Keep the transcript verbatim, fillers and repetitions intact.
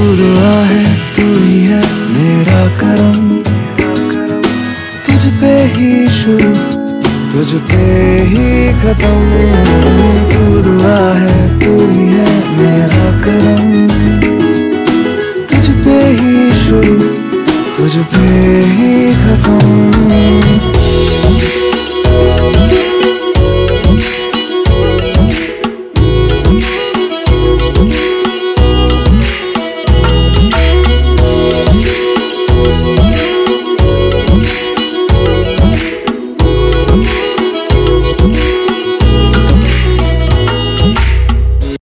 दुआ है तू ही है मेरा करम, तुझ पे ही शुरू तुझ पे ही खत्म।